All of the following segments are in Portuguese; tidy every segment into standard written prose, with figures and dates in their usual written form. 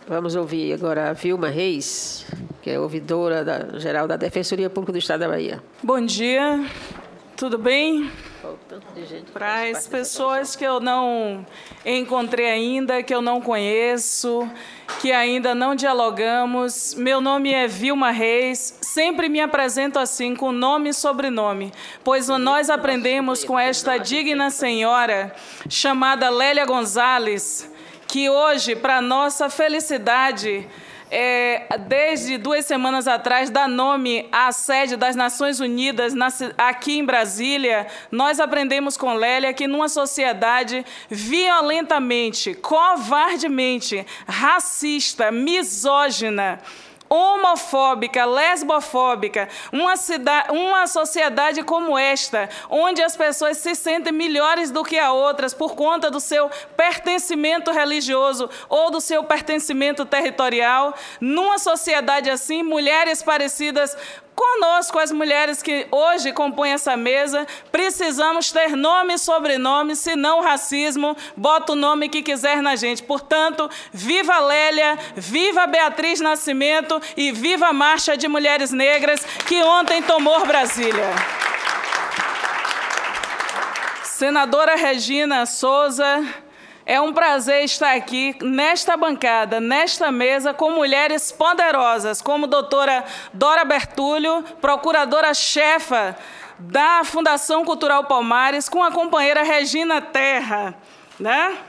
Vamos ouvir agora a Vilma Reis, que é ouvidora geral da Defensoria Pública do Estado da Bahia. Bom dia, tudo bem? Para as pessoas que eu não encontrei ainda, que eu não conheço, que ainda não dialogamos, meu nome é Vilma Reis, sempre me apresento assim, com nome e sobrenome, pois nós aprendemos com esta digna senhora, chamada Lélia Gonzalez, que hoje, para nossa felicidade, desde 2 semanas atrás, dá nome à sede das Nações Unidas aqui em Brasília. Nós aprendemos com Lélia que numa sociedade violentamente, covardemente, racista, misógina, homofóbica, lesbofóbica, uma sociedade como esta, onde as pessoas se sentem melhores do que as outras por conta do seu pertencimento religioso ou do seu pertencimento territorial, numa sociedade assim, mulheres parecidas conosco, as mulheres que hoje compõem essa mesa, precisamos ter nome e sobrenome, senão racismo, bota o nome que quiser na gente. Portanto, viva Lélia, viva Beatriz Nascimento e viva a Marcha de Mulheres Negras, que ontem tomou Brasília. Senadora Regina Souza, é um prazer estar aqui nesta bancada, nesta mesa, com mulheres poderosas, como a doutora Dora Bertulho, procuradora-chefa da Fundação Cultural Palmares, com a companheira Regina Terra, né?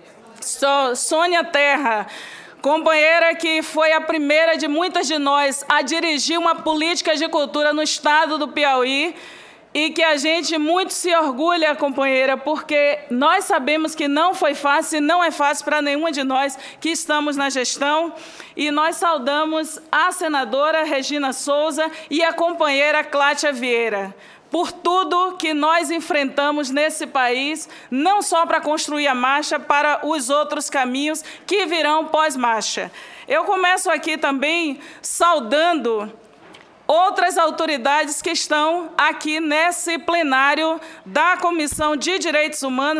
Sônia Terra, companheira que foi a primeira de muitas de nós a dirigir uma política de cultura no estado do Piauí, e que a gente muito se orgulha, companheira, porque nós sabemos que não foi fácil, e não é fácil para nenhuma de nós que estamos na gestão, e nós saudamos a senadora Regina Souza e a companheira Cláudia Vieira, por tudo que nós enfrentamos nesse país, não só para construir a marcha, para os outros caminhos que virão pós-marcha. Eu começo aqui também saudando outras autoridades que estão aqui nesse plenário da Comissão de Direitos Humanos,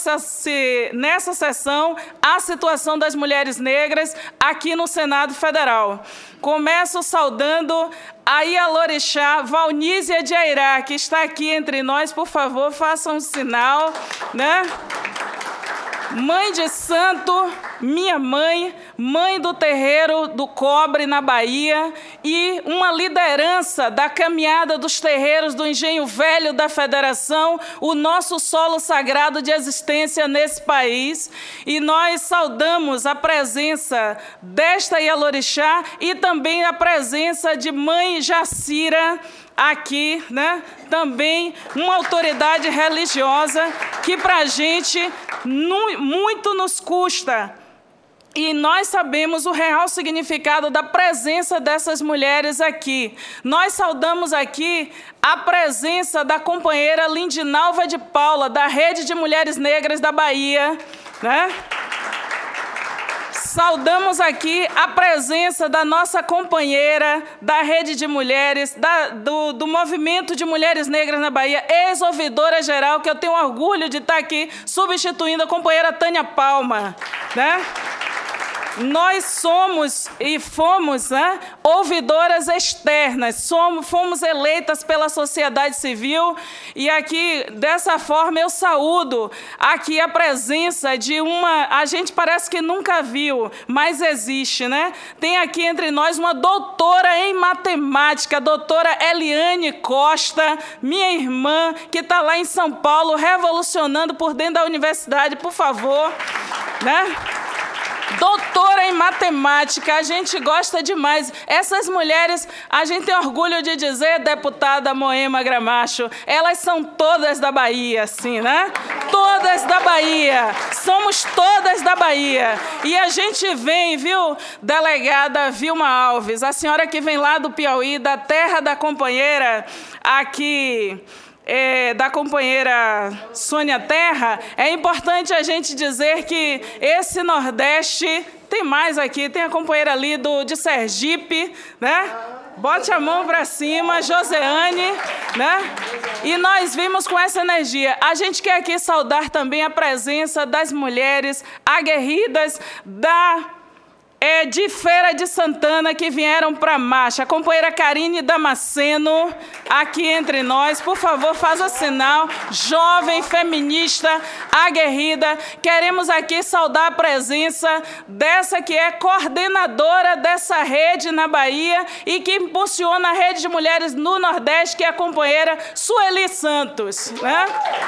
nessa sessão, a situação das mulheres negras aqui no Senado Federal. Começo saudando a Ialorixá Valnísia de Airá, que está aqui entre nós, por favor, façam um sinal, né? Mãe de santo, minha mãe, mãe do terreiro do Cobre, na Bahia, e uma liderança da caminhada dos terreiros do Engenho Velho da Federação, o nosso solo sagrado de existência nesse país. E nós saudamos a presença desta Ialorixá e também a presença de mãe Jacira, aqui, né? Também uma autoridade religiosa que para a gente muito nos custa. E nós sabemos o real significado da presença dessas mulheres aqui. Nós saudamos aqui a presença da companheira Lindinalva de Paula, da Rede de Mulheres Negras da Bahia, né? Saudamos aqui a presença da nossa companheira da Rede de Mulheres, do Movimento de Mulheres Negras na Bahia, ex-ouvidora geral, que eu tenho orgulho de estar aqui substituindo a companheira Tânia Palma, né? Nós somos e fomos, né, ouvidoras externas, fomos eleitas pela sociedade civil, e aqui, dessa forma, eu saúdo aqui a presença de a gente parece que nunca viu, mas existe, né? Tem aqui entre nós uma doutora em matemática, a doutora Eliane Costa, minha irmã, que está lá em São Paulo, revolucionando por dentro da universidade, por favor, né? Doutora em matemática, a gente gosta demais. Essas mulheres, a gente tem orgulho de dizer, deputada Moema Gramacho, elas são todas da Bahia, assim, né? Todas da Bahia. Somos todas da Bahia. E a gente vem, viu, delegada Vilma Alves, a senhora que vem lá do Piauí, da terra da companheira aqui, da companheira Sônia Terra, é importante a gente dizer que esse Nordeste, tem mais aqui, tem a companheira ali de Sergipe, né? Bote a mão para cima, Joseane, né? E nós vimos com essa energia. A gente quer aqui saudar também a presença das mulheres aguerridas de Feira de Santana que vieram para a marcha. A companheira Karine Damasceno, aqui entre nós, por favor, faz o sinal. Jovem, feminista, aguerrida. Queremos aqui saudar a presença dessa que é coordenadora dessa rede na Bahia e que impulsiona a rede de mulheres no Nordeste, que é a companheira Sueli Santos, né?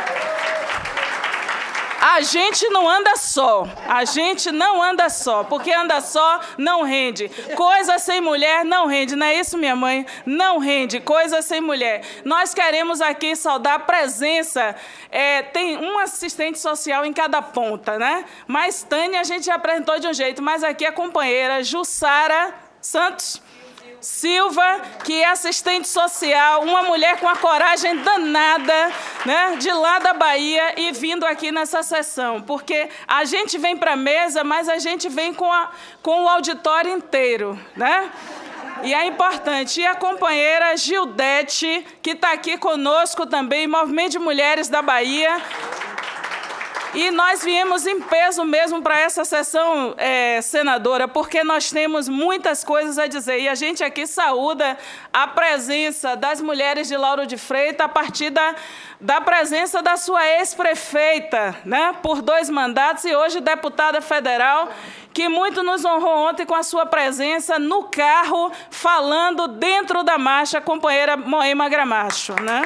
A gente não anda só, porque anda só não rende. Coisa sem mulher não rende, não é isso, minha mãe? Não rende, coisa sem mulher. Nós queremos aqui saudar a presença, tem um assistente social em cada ponta, né? Mas Tânia a gente já apresentou de um jeito, mas aqui a companheira Jussara Santos Silva, que é assistente social, uma mulher com a coragem danada, né, de lá da Bahia e vindo aqui nessa sessão, porque a gente vem para a mesa, mas a gente vem com o auditório inteiro, né? E é importante. E a companheira Gildete, que está aqui conosco também, Movimento de Mulheres da Bahia. E nós viemos em peso mesmo para essa sessão, senadora, porque nós temos muitas coisas a dizer. E a gente aqui saúda a presença das mulheres de Lauro de Freitas a partir da presença da sua ex-prefeita, né, por 2 mandatos e hoje deputada federal, que muito nos honrou ontem com a sua presença no carro, falando dentro da marcha, a companheira Moema Gramacho, né?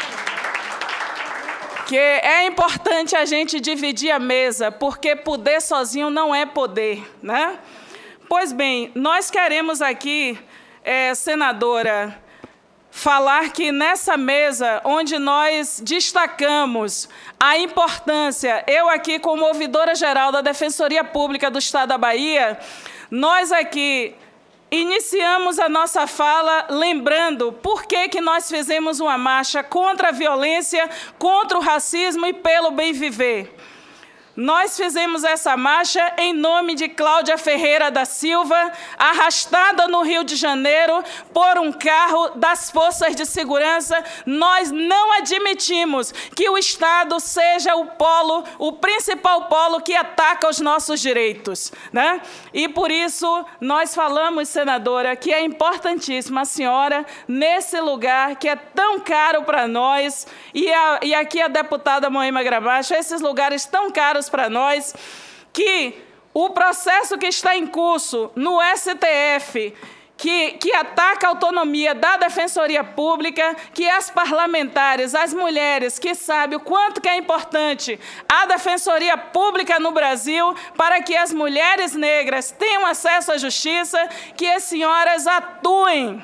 Que é importante a gente dividir a mesa, porque poder sozinho não é poder, né? Pois bem, nós queremos aqui, senadora, falar que nessa mesa, onde nós destacamos a importância, eu aqui como ouvidora-geral da Defensoria Pública do Estado da Bahia, nós aqui iniciamos a nossa fala lembrando por que nós fizemos uma marcha contra a violência, contra o racismo e pelo bem viver. Nós fizemos essa marcha em nome de Cláudia Ferreira da Silva, arrastada no Rio de Janeiro por um carro das forças de segurança. Nós não admitimos que o Estado seja o principal polo que ataca os nossos direitos, né? E por isso nós falamos, senadora, que é importantíssima a senhora, nesse lugar que é tão caro para nós, e aqui a deputada Moema Gramacho, esses lugares tão caros para nós, que o processo que está em curso no STF, que ataca a autonomia da Defensoria Pública, que as parlamentares, as mulheres que sabem o quanto que é importante a Defensoria Pública no Brasil para que as mulheres negras tenham acesso à justiça, que as senhoras atuem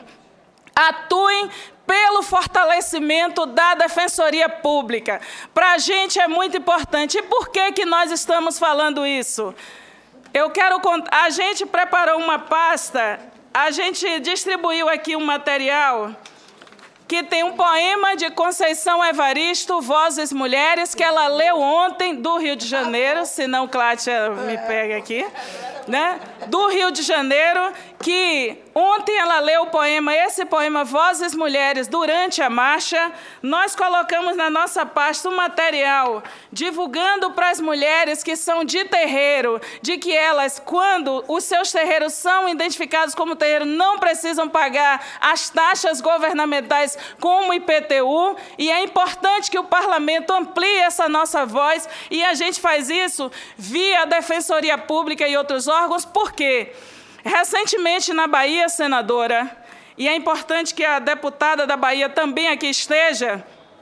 pelo fortalecimento da Defensoria Pública. Para a gente é muito importante. E por que nós estamos falando isso? A gente preparou uma pasta, a gente distribuiu aqui um material que tem um poema de Conceição Evaristo, Vozes Mulheres, que ela leu ontem, do Rio de Janeiro, se não, Cláudia me pega aqui, né? Do Rio de Janeiro, que ontem ela leu o poema, esse poema Vozes Mulheres, durante a marcha. Nós colocamos na nossa pasta um material divulgando para as mulheres que são de terreiro, de que elas, quando os seus terreiros são identificados como terreiro, não precisam pagar as taxas governamentais como o IPTU, e é importante que o parlamento amplie essa nossa voz, e a gente faz isso via a Defensoria Pública e outros órgãos. Por quê? Recentemente na Bahia, senadora, e é importante que a deputada da Bahia também aqui esteja,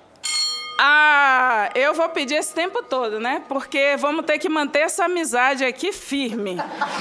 eu vou pedir esse tempo todo, né? Porque vamos ter que manter essa amizade aqui firme.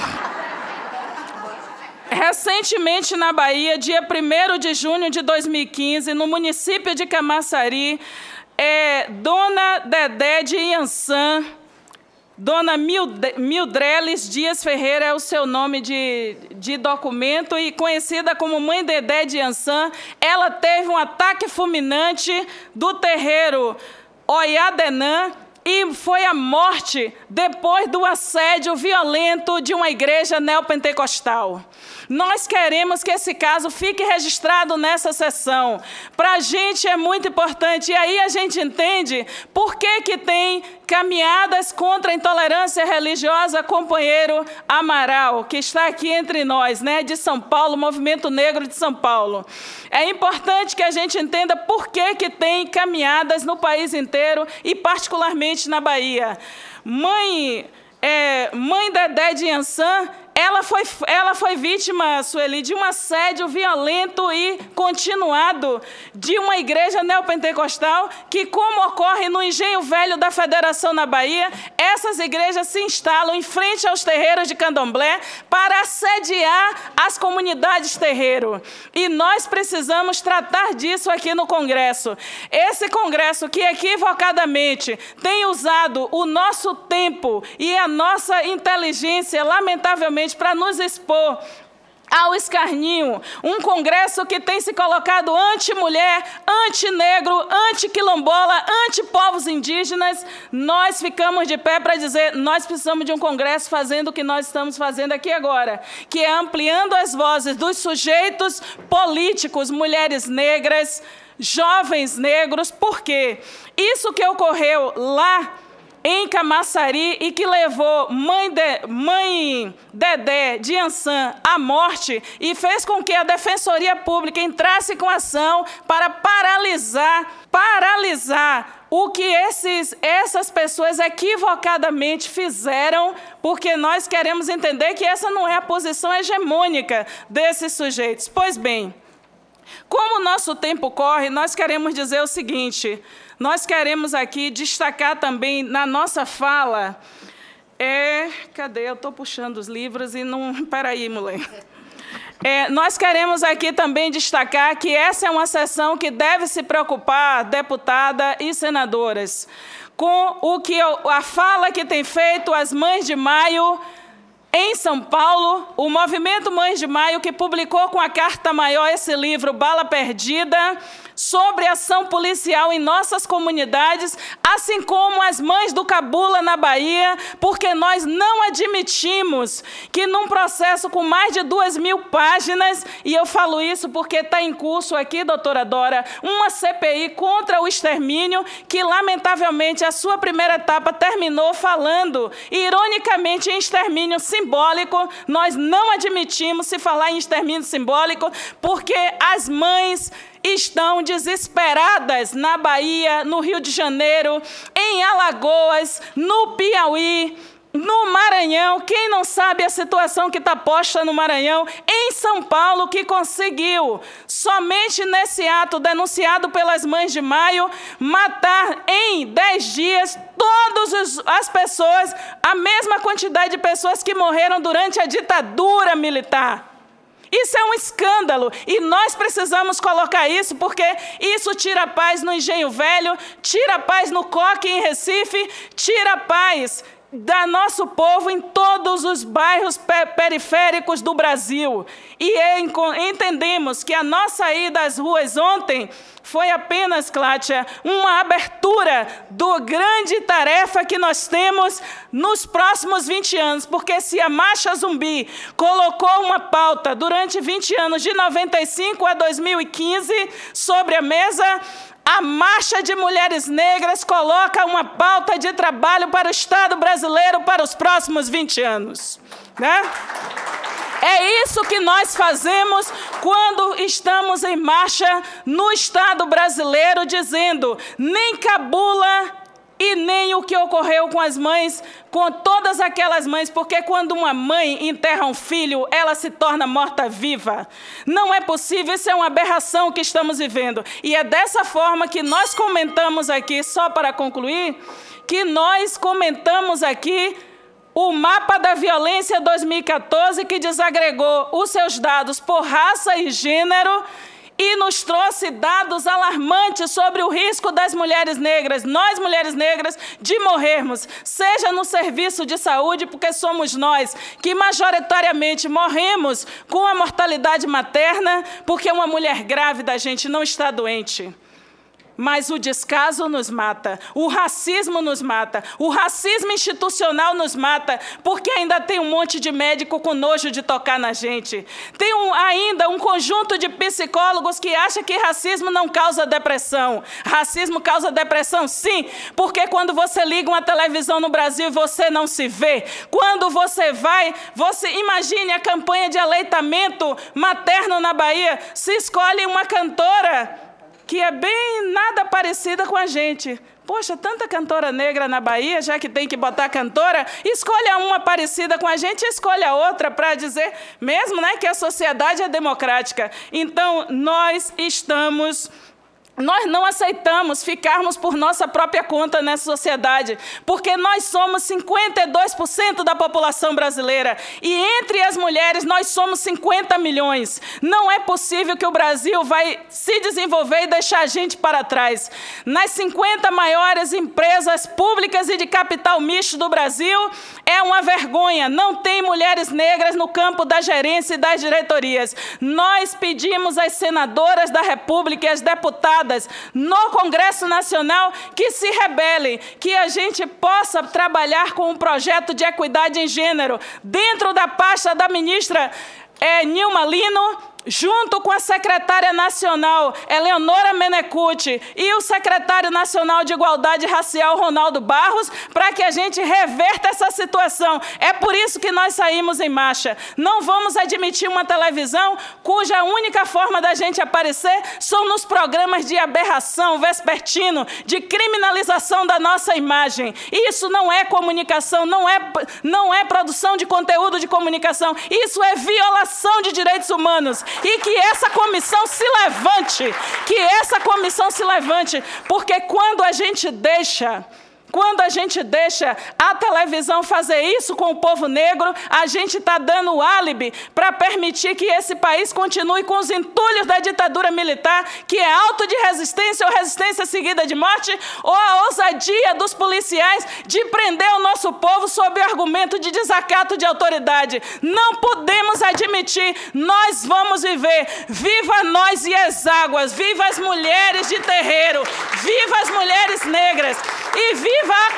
Recentemente na Bahia, dia 1º de junho de 2015, no município de Camaçari, Dona Dedé de Iansã, Dona Mildreles Dias Ferreira é o seu nome de documento, e conhecida como Mãe Dedé de Iansã, ela teve um ataque fulminante do terreiro Oiadenã, e foi a morte depois do assédio violento de uma igreja neopentecostal. Nós queremos que esse caso fique registrado nessa sessão. Para a gente é muito importante. E aí a gente entende por que tem caminhadas contra a intolerância religiosa, companheiro Amaral, que está aqui entre nós, né, de São Paulo, Movimento Negro de São Paulo. É importante que a gente entenda por que tem caminhadas no país inteiro e particularmente na Bahia. Mãe Dedé de Iansã, ela foi vítima, Sueli, de um assédio violento e continuado de uma igreja neopentecostal que, como ocorre no Engenho Velho da Federação na Bahia, essas igrejas se instalam em frente aos terreiros de candomblé para assediar as comunidades terreiro. E nós precisamos tratar disso aqui no Congresso. Esse Congresso que equivocadamente tem usado o nosso tempo e a nossa inteligência, lamentavelmente, para nos expor ao escarninho, um Congresso que tem se colocado anti-mulher, anti-negro, anti-quilombola, anti-povos indígenas, nós ficamos de pé para dizer, nós precisamos de um Congresso fazendo o que nós estamos fazendo aqui agora, que é ampliando as vozes dos sujeitos políticos, mulheres negras, jovens negros. Por quê? Isso que ocorreu lá em Camaçari e que levou mãe Dedé de Iansã à morte e fez com que a Defensoria Pública entrasse com ação para paralisar o que essas pessoas equivocadamente fizeram, porque nós queremos entender que essa não é a posição hegemônica desses sujeitos. Pois bem, como o nosso tempo corre, nós queremos dizer o seguinte: nós queremos aqui destacar também na nossa fala... Cadê? Eu estou puxando os livros e não... Espera aí, moleque. Nós queremos aqui também destacar que essa é uma sessão que deve se preocupar, deputada e senadoras, com a fala que tem feito as Mães de Maio em São Paulo, o Movimento Mães de Maio, que publicou com a Carta Maior esse livro, Bala Perdida, sobre ação policial em nossas comunidades, assim como as Mães do Cabula na Bahia, porque nós não admitimos que num processo com mais de 2.000 páginas, e eu falo isso porque está em curso aqui, doutora Dora, uma CPI contra o extermínio, que lamentavelmente a sua primeira etapa terminou falando, ironicamente, em extermínio simbólico. Nós não admitimos se falar em extermínio simbólico, porque as mães estão desesperadas na Bahia, no Rio de Janeiro, em Alagoas, no Piauí, no Maranhão. Quem não sabe a situação que está posta no Maranhão, em São Paulo, que conseguiu, somente nesse ato denunciado pelas Mães de Maio, matar em 10 dias todas as pessoas, a mesma quantidade de pessoas que morreram durante a ditadura militar. Isso é um escândalo e nós precisamos colocar isso, porque isso tira a paz no Engenho Velho, tira a paz no Coque, em Recife, tira a paz do nosso povo em todos os bairros periféricos do Brasil. E entendemos que a nossa ida às ruas ontem foi apenas, Cláudia, uma abertura da grande tarefa que nós temos nos próximos 20 anos, porque se a Marcha Zumbi colocou uma pauta durante 20 anos, de 95 a 2015, sobre a mesa, a Marcha de Mulheres Negras coloca uma pauta de trabalho para o Estado brasileiro para os próximos 20 anos. Né? É isso que nós fazemos quando estamos em marcha no Estado brasileiro, dizendo nem cabula e nem o que ocorreu com as mães, com todas aquelas mães, porque quando uma mãe enterra um filho, ela se torna morta-viva. Não é possível, isso é uma aberração que estamos vivendo. E é dessa forma que nós comentamos aqui, só para concluir, que nós comentamos aqui o Mapa da Violência 2014, que desagregou os seus dados por raça e gênero, e nos trouxe dados alarmantes sobre o risco das mulheres negras, nós mulheres negras, de morrermos, seja no serviço de saúde, porque somos nós que majoritariamente morremos com a mortalidade materna, porque uma mulher grávida, gente, não está doente. Mas o descaso nos mata, o racismo nos mata, o racismo institucional nos mata, porque ainda tem um monte de médico com nojo de tocar na gente. Tem ainda um conjunto de psicólogos que acha que racismo não causa depressão. Racismo causa depressão, sim, porque quando você liga uma televisão no Brasil e você não se vê, quando você imagine a campanha de aleitamento materno na Bahia, se escolhe uma cantora que é bem nada parecida com a gente. Poxa, tanta cantora negra na Bahia, já que tem que botar cantora, escolha uma parecida com a gente e escolha outra para dizer mesmo, né, que a sociedade é democrática. Então, nós não aceitamos ficarmos por nossa própria conta nessa sociedade, porque nós somos 52% da população brasileira e entre as mulheres nós somos 50 milhões. Não é possível que o Brasil vai se desenvolver e deixar a gente para trás. Nas 50 maiores empresas públicas e de capital misto do Brasil, é uma vergonha, não tem mulheres negras no campo da gerência e das diretorias. Nós pedimos às senadoras da República e às deputadas no Congresso Nacional que se rebelem, que a gente possa trabalhar com um projeto de equidade em gênero dentro da pasta da ministra Nilma Lino, junto com a secretária nacional, Eleonora Menecute, e o secretário nacional de Igualdade Racial, Ronaldo Barros, para que a gente reverta essa situação. É por isso que nós saímos em marcha. Não vamos admitir uma televisão cuja única forma da gente aparecer são nos programas de aberração, vespertino, de criminalização da nossa imagem. Isso não é comunicação, não é produção de conteúdo de comunicação. Isso é violação de direitos humanos. E que essa comissão se levante, porque quando a gente deixa a televisão fazer isso com o povo negro, a gente está dando o álibi para permitir que esse país continue com os entulhos da ditadura militar, que é auto de resistência ou resistência seguida de morte, ou a ousadia dos policiais de prender o nosso povo sob o argumento de desacato de autoridade. Não podemos admitir, nós vamos viver. Viva nós e as águas, viva as mulheres de terreiro, viva as mulheres negras e viva a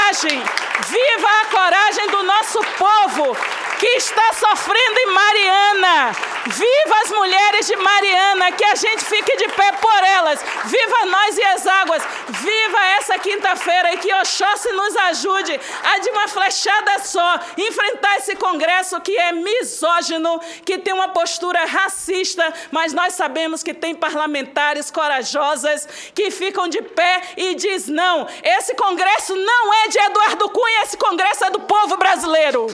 coragem do nosso povo que está sofrendo em Mariana. Viva as mulheres de Mariana, que a gente fique de pé por elas. Viva nós e as águas. Viva essa quinta-feira e que Oxóssi nos ajude a, de uma flechada só, enfrentar esse Congresso que é misógino, que tem uma postura racista, mas nós sabemos que tem parlamentares corajosas que ficam de pé e diz não. Esse Congresso não é de Eduardo Cunha, esse Congresso é do povo brasileiro.